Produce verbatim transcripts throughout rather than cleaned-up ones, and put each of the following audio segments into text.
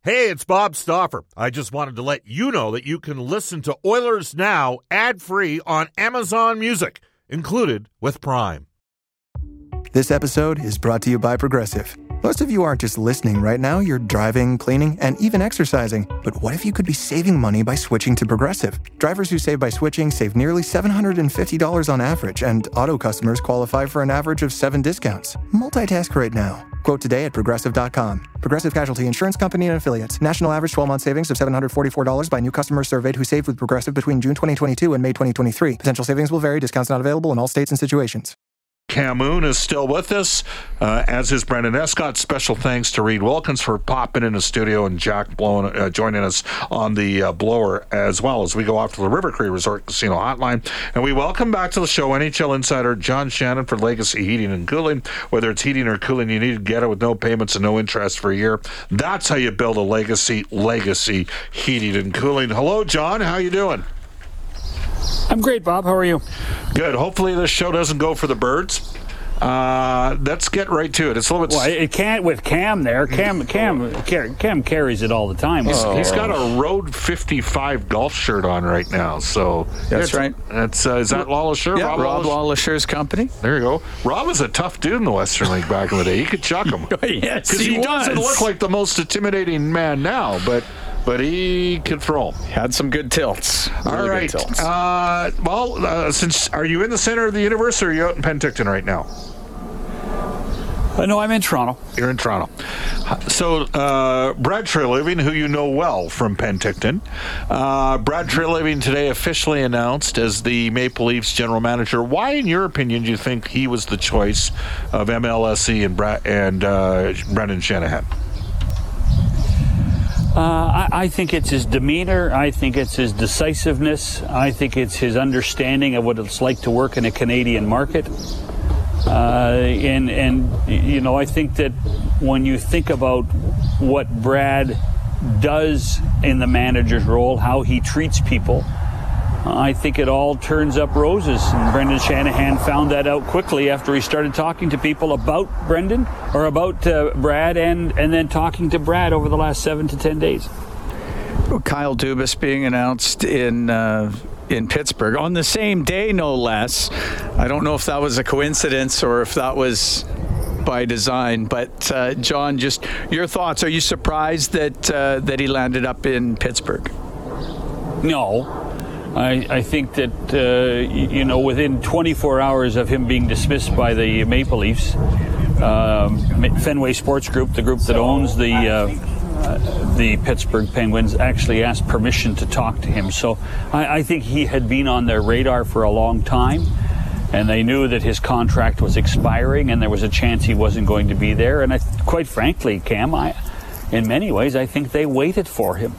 Hey, it's Bob Stauffer. I just wanted to let you know that you can listen to Oilers Now ad-free on Amazon Music, included with Prime. This episode is brought to you by Progressive. Most of you aren't just listening right now, you're driving, cleaning, and even exercising. But what if you could be saving money by switching to Progressive? Drivers who save by switching save nearly seven hundred fifty dollars on average, and auto customers qualify for an average of seven discounts. Multitask right now. Quote today at Progressive dot com. Progressive Casualty Insurance Company and Affiliates. National average twelve-month savings of seven hundred forty-four dollars by new customers surveyed who saved with Progressive between June twenty twenty-two and May twenty twenty-three. Potential savings will vary. Discounts not available in all states and situations. Camoon is still with us, uh, as is Brendan Escott. Special thanks to Reed Wilkins for popping in the studio, and Jack blowing, uh, joining us on the uh, blower as well as we go off to the River Cree Resort Casino Hotline. And we welcome back to the show N H L insider John Shannon for Legacy Heating and Cooling. Whether it's heating or cooling, you need to get it with no payments and no interest for a year. That's how you build a legacy, Legacy Heating and Cooling. Hello, John. How you doing? I'm great, Bob. How are you? Good. Hopefully this show doesn't go for the birds. Uh, let's get right to it. It's a little bit. Well, it can't with Cam there. Cam, Cam, Cam carries it all the time. He's, oh. he's got a Road fifty-five golf shirt on right now. So that's right. That's uh, is that Lawless Shirt? Yeah, Rob, Rob Lawless Shirt's company. There you go. Rob was a tough dude in the Western League back in the day. He could chuck him. Yes, because he, he doesn't look like the most intimidating man now, but. But he could throw. Had some good tilts. Really All right. Tilts. Uh, well, uh, since are you in the center of the universe, or are you out in Penticton right now? Uh, no, I'm in Toronto. You're in Toronto. So, uh, Brad Treliving, who you know well from Penticton, uh, Brad Treliving today officially announced as the Maple Leafs general manager. Why, in your opinion, do you think he was the choice of M L S E and, Brad, and uh, Brendan Shanahan? Uh, I, I think it's his demeanor. I think it's his decisiveness. I think it's his understanding of what it's like to work in a Canadian market. Uh, and, and, you know, I think that when you think about what Brad does in the manager's role, how he treats people, I think it all turns up roses. And Brendan Shanahan found that out quickly after he started talking to people about Brendan or about uh, Brad and, and then talking to Brad over the last seven to ten days. Kyle Dubas being announced in uh, in Pittsburgh on the same day, no less. I don't know if that was a coincidence or if that was by design. But, uh, John, just your thoughts. Are you surprised that uh, that he landed up in Pittsburgh? No. I, I think that, uh, you know, within twenty-four hours of him being dismissed by the Maple Leafs, um, Fenway Sports Group, the group that owns the uh, uh, the Pittsburgh Penguins, actually asked permission to talk to him. So I, I think he had been on their radar for a long time, and they knew that his contract was expiring and there was a chance he wasn't going to be there. And I, quite frankly, Cam, I, in many ways, I think they waited for him.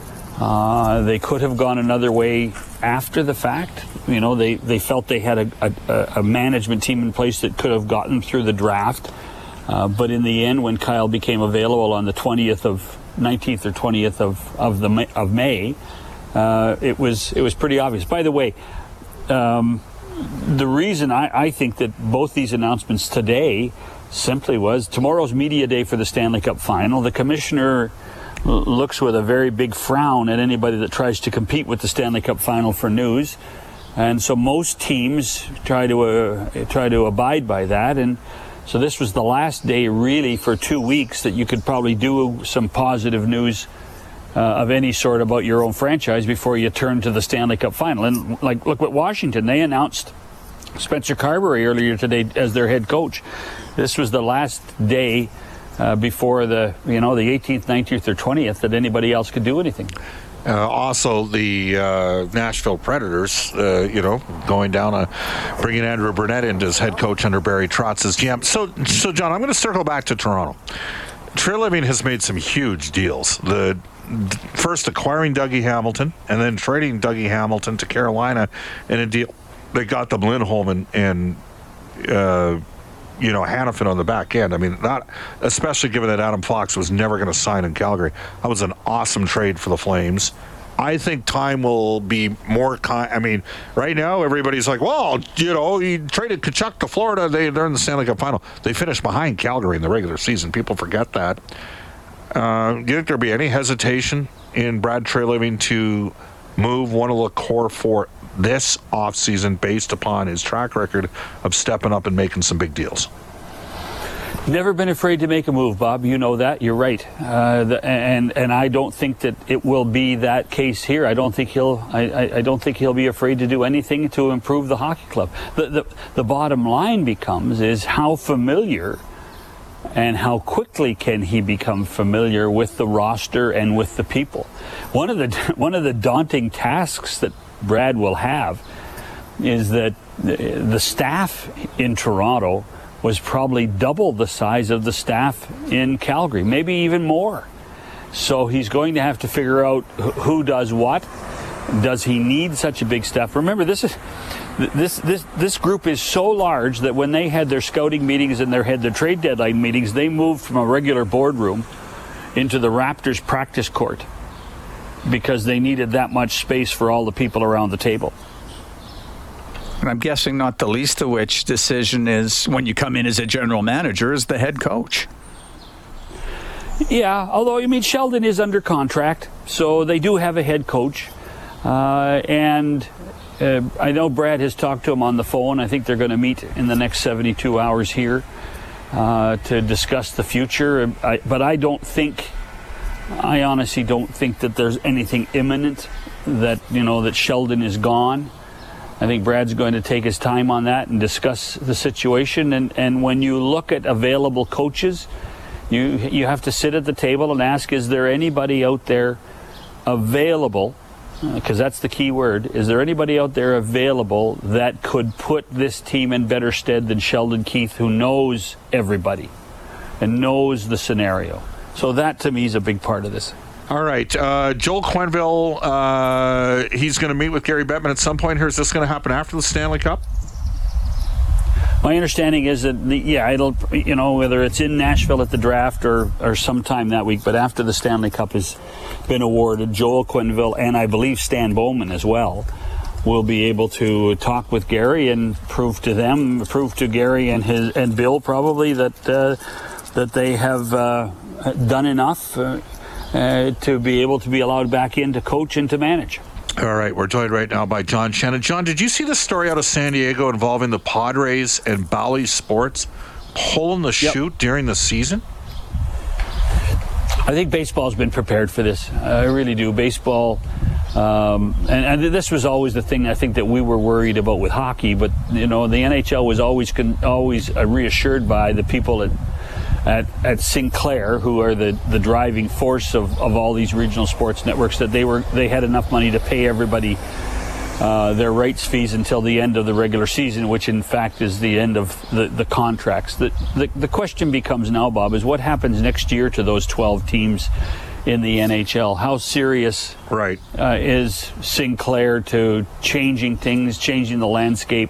Uh, they could have gone another way after the fact. You know, they, they felt they had a, a, a management team in place that could have gotten through the draft. Uh, but in the end, when Kyle became available on the twentieth of nineteenth or twentieth of of the May, of May, uh, it was it was pretty obvious. By the way, um, the reason I, I think that both these announcements today simply was tomorrow's media day for the Stanley Cup Final. The commissioner looks with a very big frown at anybody that tries to compete with the Stanley Cup Final for news, and so most teams try to uh, try to abide by that. And so this was the last day, really, for two weeks that you could probably do some positive news uh, of any sort about your own franchise before you turn to the Stanley Cup Final. And like, look what Washington, they announced Spencer Carberry earlier today as their head coach. This was the last day Uh, before the, you know, the eighteenth, nineteenth, or twentieth that anybody else could do anything. Uh, also, the uh, Nashville Predators, uh, you know, going down, a, bringing Andrew Burnett in as head coach under Barry Trotz as G M. So, so John, I'm going to circle back to Toronto. Treliving has made some huge deals. The first acquiring Dougie Hamilton and then trading Dougie Hamilton to Carolina in a deal that got them Lindholm and, and uh, you know, Hannafin on the back end. I mean, not especially given that Adam Fox was never going to sign in Calgary. That was an awesome trade for the Flames. I think time will be more kind. I mean, right now everybody's like, well, you know, he traded Tkachuk to Florida. They, they're in the Stanley Cup Final. They finished behind Calgary in the regular season. People forget that. Uh, do you think there'll be any hesitation in Brad Treliving to move one of the core for this offseason based upon his track record of stepping up and making some big deals? Never been afraid to make a move, Bob. You know that. You're right. Uh, the, and and I don't think that it will be that case here. I don't think he'll. I, I, I don't think he'll be afraid to do anything to improve the hockey club. The, the the bottom line becomes is how familiar and how quickly can he become familiar with the roster and with the people. One of the one of the daunting tasks that Brad will have is that the staff in Toronto was probably double the size of the staff in Calgary, maybe even more. So he's going to have to figure out who does what. Does he need such a big staff? Remember, this is this this this group is so large that when they had their scouting meetings and they had their trade deadline meetings, they moved from a regular boardroom into the Raptors practice court because they needed that much space for all the people around the table. And I'm guessing not the least of which decision is when you come in as a general manager is the head coach. Yeah, although, I mean, Sheldon is under contract, so they do have a head coach. Uh, and uh, I know Brad has talked to him on the phone. I think they're going to meet in the next seventy-two hours here uh, to discuss the future. I, but I don't think, I honestly don't think that there's anything imminent that, you know, that Sheldon is gone. I think Brad's going to take his time on that and discuss the situation. And, and when you look at available coaches, you you have to sit at the table and ask, is there anybody out there available, because uh, that's the key word, is there anybody out there available that could put this team in better stead than Sheldon Keefe, who knows everybody and knows the scenario? So that, to me, is a big part of this. All right. Uh, Joel Quenneville, uh, he's going to meet with Gary Bettman at some point here. Is this going to happen after the Stanley Cup? My understanding is that, the, yeah, it'll, you know, whether it's in Nashville at the draft or, or sometime that week, but after the Stanley Cup has been awarded, Joel Quenneville and I believe Stan Bowman as well will be able to talk with Gary and prove to them, prove to Gary and his and Bill probably that uh, that they have uh, done enough uh, Uh, to be able to be allowed back in to coach and to manage. All right, we're joined right now by John Shannon. John, did you see the story out of San Diego involving the Padres and Bally Sports pulling the Yep. chute during the season? I think baseball's been prepared for this. I really do. Baseball, um, and, and this was always the thing I think that we were worried about with hockey, but you know, the N H L was always con- always uh, reassured by the people at At, at Sinclair, who are the, the driving force of, of all these regional sports networks, that they were they had enough money to pay everybody uh, their rights fees until the end of the regular season, which in fact is the end of the, the contracts. The, the the question becomes now, Bob, is what happens next year to those twelve teams in the N H L? How serious right. uh, is Sinclair to changing things, changing the landscape?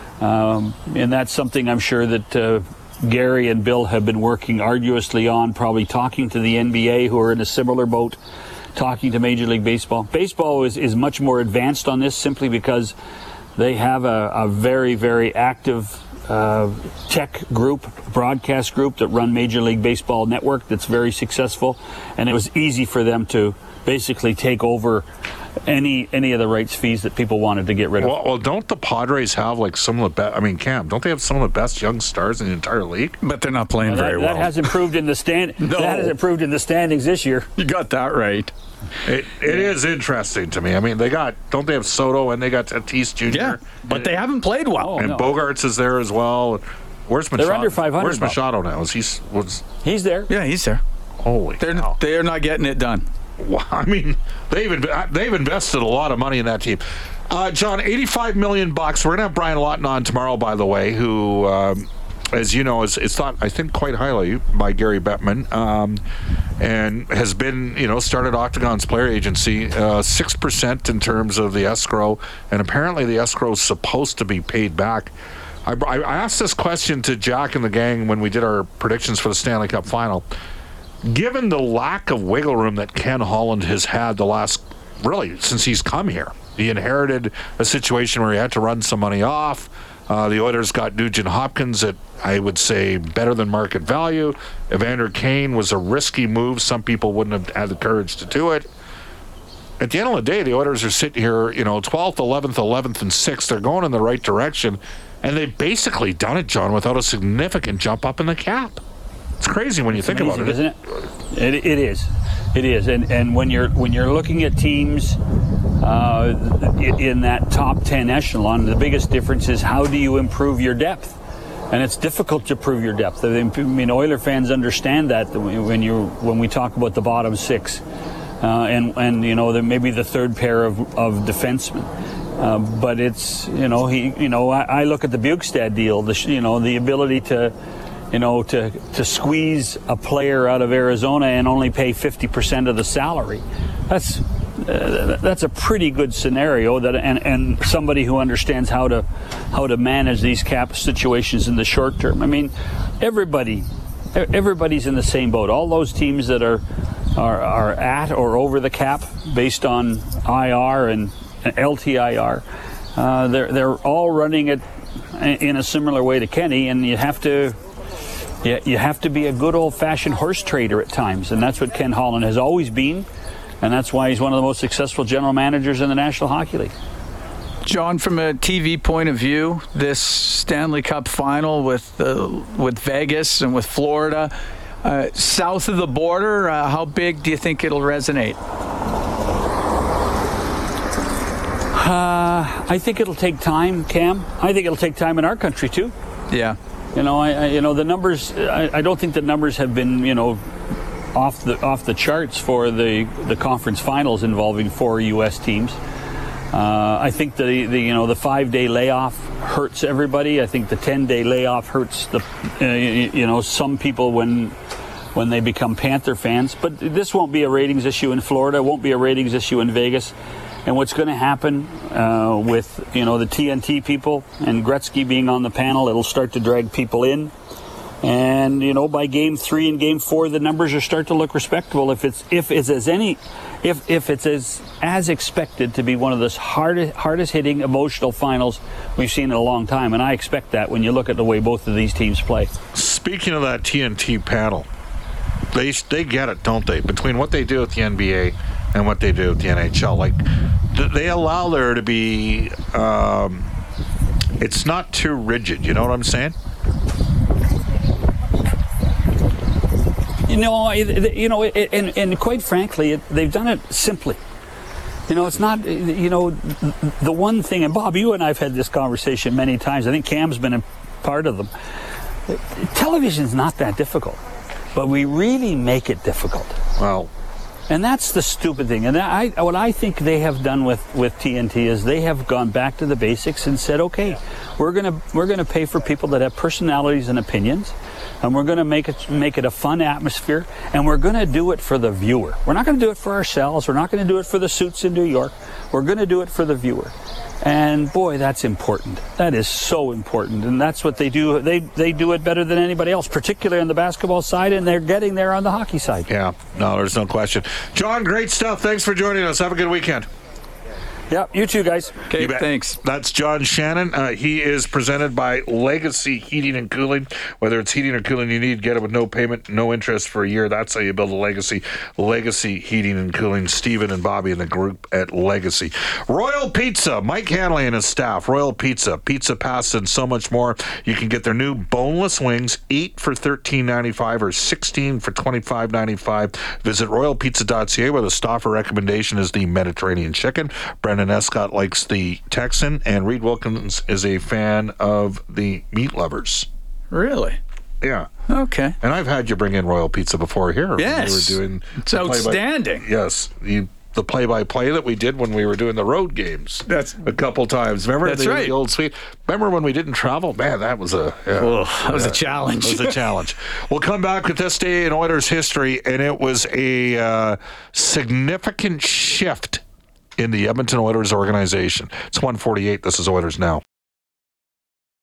Um, and that's something I'm sure that uh, Gary and Bill have been working arduously on, probably talking to the N B A, who are in a similar boat, talking to Major League Baseball. Baseball is, is much more advanced on this simply because they have a, a very, very active uh, tech group, broadcast group that run Major League Baseball Network that's very successful, and it was easy for them to basically take over any any of the rights fees that people wanted to get rid of. Well, well don't the Padres have like some of the best? I mean, Cam, don't they have some of the best young stars in the entire league? But they're not playing Now, very that, well. That hasn't improved in the stand. No. That hasn't improved in the standings this year. You got that right. It, it is interesting to me. I mean, they got, don't they have Soto and they got Tatis Junior? Yeah, but they haven't played well. Oh, and no. Bogarts is there as well. Where's Machado? They're under five hundred, Where's Bob. Machado now? Is he's was He's there. Yeah, he's there. holy They're cow. they're not getting it done. Well, I mean, they've inv- they've invested a lot of money in that team. Uh, John, eighty-five million bucks. We're gonna have Brian Lawton on tomorrow, by the way, who, um, as you know, is it's thought I think quite highly by Gary Bettman, um, and has been you know started Octagon's player agency, uh, six percent in terms of the escrow, and apparently the escrow is supposed to be paid back. I, I asked this question to Jack and the gang when we did our predictions for the Stanley Cup Final. Given the lack of wiggle room that Ken Holland has had the last, really, since he's come here, he inherited a situation where he had to run some money off. Uh, the Oilers got Nugent Hopkins at, I would say, better than market value. Evander Kane was a risky move. Some people wouldn't have had the courage to do it. At the end of the day, the Oilers are sitting here, you know, twelfth, eleventh, eleventh, and sixth. They're going in the right direction, and they've basically done it, John, without a significant jump up in the cap. It's crazy when you It's think amazing, about it, isn't it? It, it is, it is, and and when you're when you're looking at teams uh, in that top ten echelon, the biggest difference is how do you improve your depth, and it's difficult to improve your depth. I mean, Oiler fans understand that when you when we talk about the bottom six, uh, and and you know there maybe the third pair of of defensemen. Uh, but it's you know he you know I, I look at the Bukestad deal, the you know the ability to. You know, to to squeeze a player out of Arizona and only pay fifty percent of the salary, that's uh, that's a pretty good scenario. That and, and somebody who understands how to how to manage these cap situations in the short term. I mean, everybody everybody's in the same boat. All those teams that are are, are at or over the cap based on I R and L T I R, uh, they're they're all running it in a similar way to Kenny, and you have to. Yeah, you have to be a good old-fashioned horse trader at times, and that's what Ken Holland has always been, and that's why he's one of the most successful general managers in the National Hockey League. John, from a T V point of view, this Stanley Cup final with uh, with Vegas and with Florida, uh, south of the border, uh, how big do you think it'll resonate? Uh, I think it'll take time, Cam. I think it'll take time in our country, too. Yeah. You know, I, I you know the numbers. I, I don't think the numbers have been you know off the off the charts for the the conference finals involving four U S teams. Uh, I think the, the you know the five day layoff hurts everybody. I think the ten day layoff hurts the uh, you, you know some people when when they become Panther fans. But this won't be a ratings issue in Florida. It won't be a ratings issue in Vegas. And what's going to happen uh, with, you know, the T N T people and Gretzky being on the panel, it'll start to drag people in. And, you know, by game three and game four, the numbers will start to look respectable. If it's if it's as any, if if it's as as expected to be one of the hardest hardest hitting emotional finals we've seen in a long time, and I expect that when you look at the way both of these teams play. Speaking of that T N T panel, they they get it, don't they? Between what they do with the N B A and what they do with the N H L, like they allow there to be, um, it's not too rigid. You know what I'm saying? You know, you know, and, and quite frankly, it, they've done it simply. You know, it's not, you know, the one thing, and Bob, you and I have had this conversation many times. I think Cam's been a part of them. Television's not that difficult, but we really make it difficult. Well, and that's the stupid thing. And I, what I think they have done with, with T N T is they have gone back to the basics and said, okay, we're gonna we're gonna pay for people that have personalities and opinions, and we're gonna make it make it a fun atmosphere, and we're gonna do it for the viewer. We're not gonna do it for ourselves. We're not gonna do it for the suits in New York. We're gonna do it for the viewer. And boy, that's important. That is so important, and that's what they do. They they do it better than anybody else, particularly on the basketball side, and they're getting there on the hockey side. Yeah, no, there's no question. John, great stuff. Thanks for joining us. Have a good weekend. Yeah, you too, guys. Okay, thanks. That's John Shannon. Uh, he is presented by Legacy Heating and Cooling. Whether it's heating or cooling you need, get it with no payment, no interest for a year. That's how you build a legacy. Legacy Heating and Cooling. Stephen and Bobby and the group at Legacy. Royal Pizza. Mike Hanley and his staff. Royal Pizza. Pizza, pasta, and so much more. You can get their new boneless wings, eight for thirteen ninety-five or sixteen for twenty-five ninety-five. Visit royal pizza dot c a, where the stopper recommendation is the Mediterranean chicken. Brendan Escott likes the Texan, and Reed Wilkins is a fan of the meat lovers. Really? Yeah. Okay. And I've had you bring in Royal Pizza before here. Yes. We were doing it's outstanding. By, yes. The, the play-by-play that we did when we were doing the road games. That's a couple times. Remember that's the, right. the old sweet? Remember when we didn't travel? Man, that was a yeah, oh, that was yeah, a challenge. It was a challenge. We'll come back with this day in Oilers history, and it was a uh, significant shift in the Edmonton Oilers organization. It's one forty-eight. This is Oilers Now.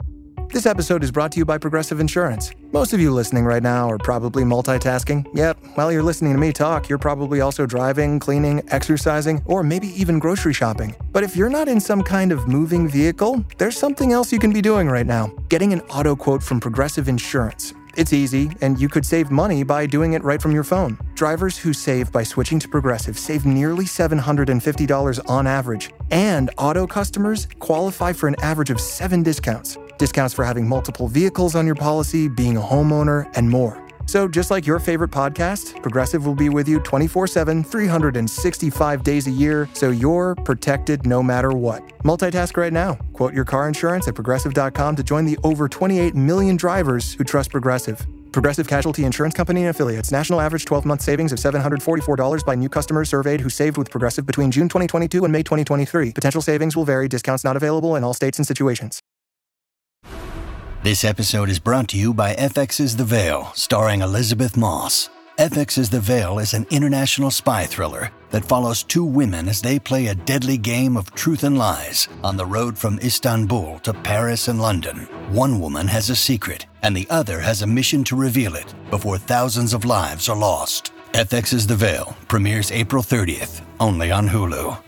This episode is brought to you by Progressive Insurance. Most of you listening right now are probably multitasking. Yep, while you're listening to me talk, you're probably also driving, cleaning, exercising, or maybe even grocery shopping. But if you're not in some kind of moving vehicle, there's something else you can be doing right now. Getting an auto quote from Progressive Insurance. It's easy, and you could save money by doing it right from your phone. Drivers who save by switching to Progressive save nearly seven hundred fifty dollars on average. And auto customers qualify for an average of seven discounts. Discounts for having multiple vehicles on your policy, being a homeowner, and more. So just like your favorite podcast, Progressive will be with you twenty-four seven, three hundred sixty-five days a year, so you're protected no matter what. Multitask right now. Quote your car insurance at progressive dot com to join the over twenty-eight million drivers who trust Progressive. Progressive Casualty Insurance Company and Affiliates. National average twelve-month savings of seven hundred forty-four dollars by new customers surveyed who saved with Progressive between June twenty twenty-two and May twenty twenty-three. Potential savings will vary. Discounts not available in all states and situations. This episode is brought to you by F X's The Veil, starring Elizabeth Moss. F X's The Veil is an international spy thriller that follows two women as they play a deadly game of truth and lies on the road from Istanbul to Paris and London. One woman has a secret, and the other has a mission to reveal it before thousands of lives are lost. F X's The Veil premieres April thirtieth, only on Hulu.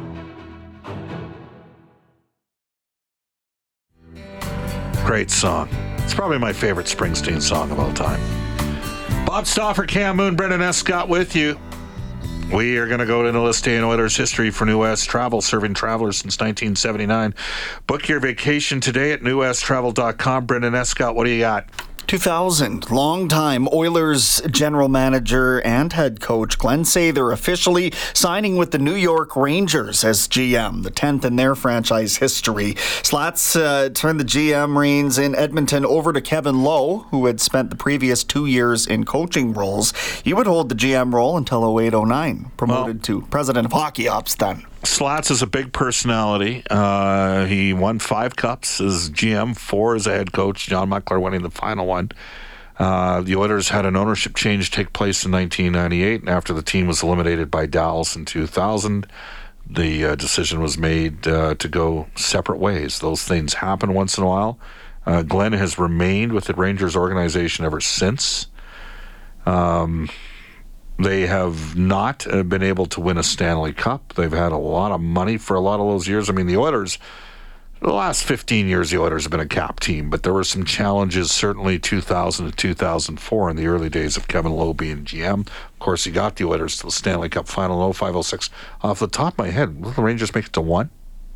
Great song. It's probably my favorite Springsteen song of all time. Bob Stauffer, Cam Moon, Brendan Escott with you. We are going to go into this day in Oilers history for New West Travel, serving travelers since nineteen seventy-nine. Book your vacation today at new west travel dot com. Brendan Escott, what do you got? two thousand, longtime Oilers general manager and head coach Glenn Sather officially signing with the New York Rangers as G M, the tenth in their franchise history. Slats uh, turned the G M reins in Edmonton over to Kevin Lowe, who had spent the previous two years in coaching roles. He would hold the G M role until oh eight oh nine, promoted well, to president of hockey ops then. Slats is a big personality. Uh, he won five cups as G M, four as a head coach, John Muckler winning the final one. Uh, the Oilers had an ownership change take place in nineteen ninety-eight, and after the team was eliminated by Dallas in two thousand, the uh, decision was made uh, to go separate ways. Those things happen once in a while. Uh, Glenn has remained with the Rangers organization ever since. Um... They have not uh, been able to win a Stanley Cup. They've had a lot of money for a lot of those years. I mean, the Oilers, the last fifteen years, the Oilers have been a cap team, but there were some challenges, certainly two thousand to two thousand four in the early days of Kevin Lowe being G M. Of course, he got the Oilers to the Stanley Cup final in oh five oh six. Off the top of my head, will the Rangers make it to one?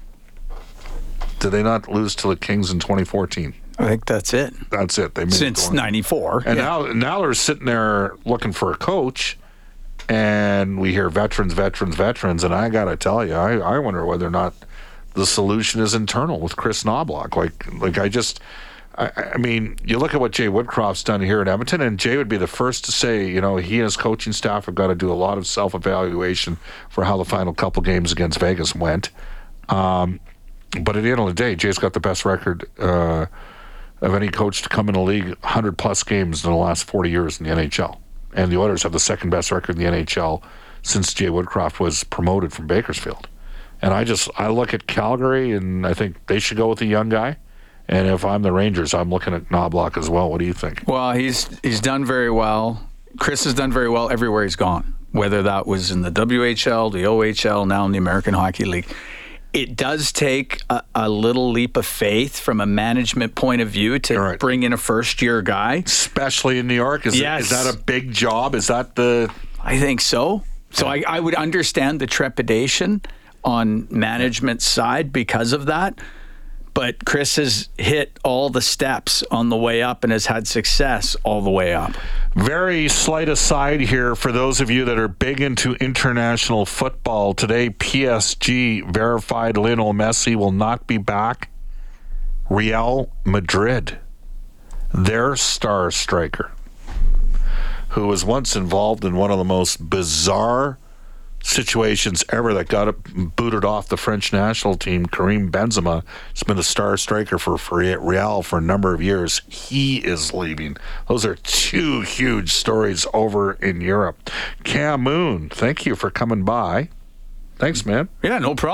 Did they not lose to the Kings in twenty fourteen? I think that's it. That's it. They made Since it ninety-four. And yeah. now, now they're sitting there looking for a coach. And we hear veterans, veterans, veterans, and I got to tell you, I, I wonder whether or not the solution is internal with Chris Knobloch. Like, like I just, I, I mean, you look at what Jay Woodcroft's done here in Edmonton, and Jay would be the first to say, you know, he and his coaching staff have got to do a lot of self-evaluation for how the final couple games against Vegas went. Um, but at the end of the day, Jay's got the best record uh, of any coach to come in the league, one hundred plus games in the last forty years in the N H L. And the Oilers have the second best record in the N H L since Jay Woodcroft was promoted from Bakersfield. And I just, I look at Calgary, and I think they should go with the young guy. And if I'm the Rangers, I'm looking at Knobloch as well. What do you think? Well, he's he's done very well. Chris has done very well everywhere he's gone, whether that was in the W H L, the O H L, now in the American Hockey League. It does take a, a little leap of faith from a management point of view to right. bring in a first-year guy. Especially in New York? Is, yes. it, is that a big job? Is that the... I think so. So I, I would understand the trepidation on management's side because of that. But Chris has hit all the steps on the way up and has had success all the way up. Very slight aside here for those of you that are big into international football. Today, P S G verified Lionel Messi will not be back. Real Madrid, their star striker, who was once involved in one of the most bizarre situations ever that got it booted off the French national team, Karim Benzema, has been the star striker for, for Real for a number of years. He is leaving. Those are two huge stories over in Europe. Cam Moon, thank you for coming by. Thanks, man. Yeah, no problem.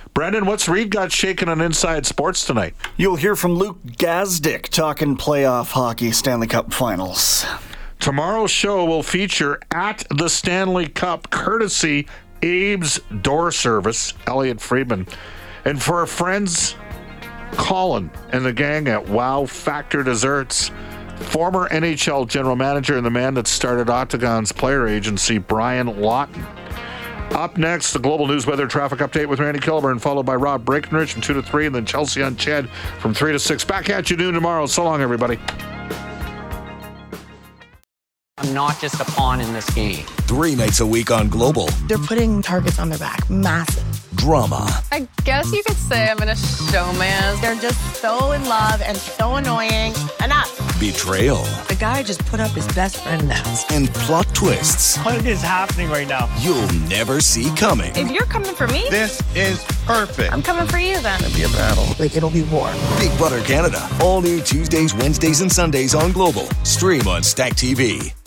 Brendan, what's Reed got shaking on Inside Sports tonight? You'll hear from Luke Gazdick talking playoff hockey Stanley Cup Finals. Tomorrow's show will feature At the Stanley Cup, courtesy Abe's Door Service, Elliot Friedman. And for our friends, Colin and the gang at Wow Factor Desserts, former N H L general manager and the man that started Octagon's player agency, Brian Lawton. Up next, the Global News Weather Traffic Update with Randy Kilburn, followed by Rob Breckenridge from two to three, and then Chelsea on Ched from three to six. Back at you noon tomorrow. So long, everybody. I'm not just a pawn in this game. Three nights a week on Global. They're putting targets on their back. Massive. Drama. I guess you could say I'm in a showman. They're just so in love and so annoying. Enough. Betrayal. The guy just put up his best friend now. And plot twists. What is happening right now? You'll never see coming. If you're coming for me, this is perfect. I'm coming for you then. It'll be a battle. Like, it'll be war. Big Brother Canada. All new Tuesdays, Wednesdays, and Sundays on Global. Stream on Stack T V.